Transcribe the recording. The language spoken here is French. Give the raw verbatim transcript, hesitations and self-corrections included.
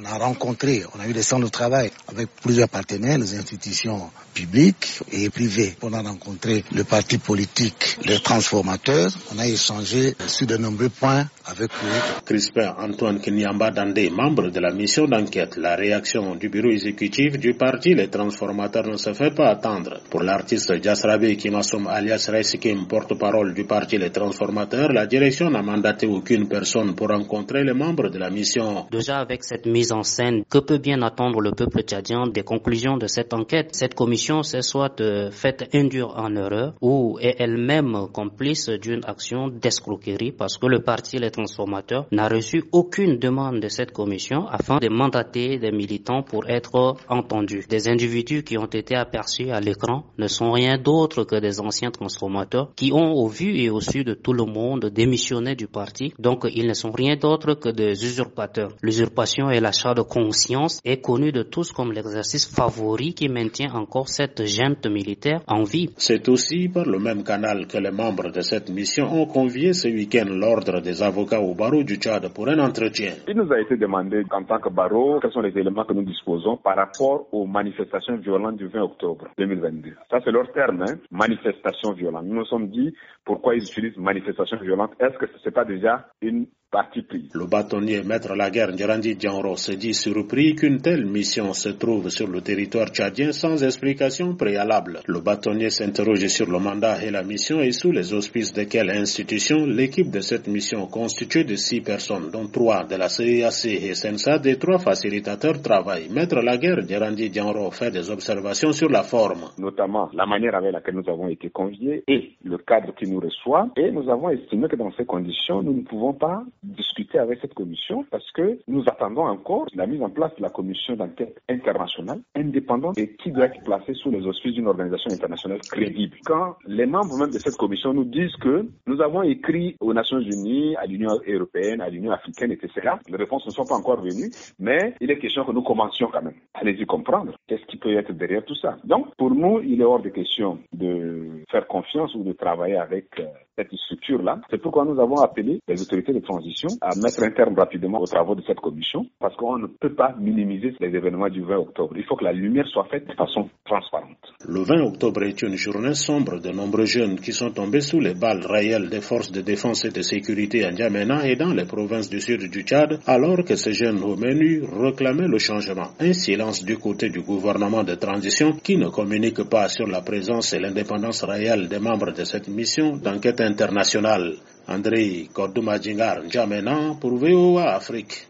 On a rencontré, on a eu des centres de travail avec plusieurs partenaires, les institutions publiques et privées. On a rencontré le parti politique, les transformateurs. On a échangé sur de nombreux points avec eux. Crispin Antoine Kenyamba Dandé, membre de la mission d'enquête. La réaction du bureau exécutif du parti Les Transformateurs ne se fait pas attendre. Pour l'artiste Jasrabe Kimasom alias Raisikim, porte-parole du parti Les Transformateurs, la direction n'a mandaté aucune personne pour rencontrer les membres de la mission. Déjà avec cette mise en scène, que peut bien attendre le peuple tchadien des conclusions de cette enquête? Cette commission s'est soit euh, faite induire en erreur ou est elle-même complice d'une action d'escroquerie parce que le parti Les Transformateurs n'a reçu aucune demande de cette commission afin de mandater des militants pour être entendus. Des individus qui ont été aperçus à l'écran ne sont rien d'autre que des anciens transformateurs qui ont au vu et au su de tout le monde démissionné du parti. Donc ils ne sont rien d'autre que des usurpateurs. L'usurpation et l'achat de conscience est connu de tous comme l'exercice favori qui maintient encore cette junte militaire en vie. C'est aussi par le même canal que les membres de cette mission ont convié ce week-end l'ordre des avocats au barreau du Tchad pour un entretien. Il nous a été demandé en tant que barreau quels sont les éléments que nous disposons par rapport aux manifestations violentes du vingt octobre deux mille vingt-deux. Ça c'est leur terme, hein, manifestation violente. Nous nous sommes dit pourquoi ils utilisent manifestation violente. Est-ce que ce n'est pas déjà une partie prise? Le bâtonnier maître Laguerre Ndjarandi Dianro se dit surpris qu'une telle mission se trouve sur le territoire tchadien sans explication préalable. Le bâtonnier s'interroge sur le mandat et la mission et sous les auspices de quelle institution. L'équipe de cette mission constituée de six personnes, dont trois de la C I A C et SENSAD et trois facilitateurs travaillent. Maître Laguerre Ndjarandi Dianro fait des observations sur la forme. Notamment la manière avec laquelle nous avons été conviés et le cadre qui nous reçoit. Et nous avons estimé que dans ces conditions, nous ne pouvons pas discuter avec cette commission parce que nous attendons encore la mise en place de la commission d'enquête internationale indépendante et qui doit être placée sous les auspices d'une organisation internationale crédible. Quand les membres même de cette commission nous disent que nous avons écrit aux Nations Unies, à l'Union européenne, à l'Union africaine, et cetera, les réponses ne sont pas encore venues, mais il est question que nous commencions quand même. Allez-y comprendre qu'est-ce qui peut être derrière tout ça. Donc, pour nous, il est hors de question de faire confiance ou de travailler avec euh, cette structure-là. C'est pourquoi nous avons appelé les autorités de transition à mettre un terme rapidement aux travaux de cette commission, parce qu'on ne peut pas minimiser les événements du vingt octobre. Il faut que la lumière soit faite de façon transparente. Le vingt octobre est une journée sombre de nombreux jeunes qui sont tombés sous les balles réelles des forces de défense et de sécurité à N'Djamena et dans les provinces du sud du Tchad, alors que ces jeunes au menu réclamaient le changement. Un silence du côté du gouvernement de transition qui ne communique pas sur la présence et l'indépendance réelle des membres de cette mission d'enquête internationale. André Kodoumadjingar N'Djamena pour V O A Afrique.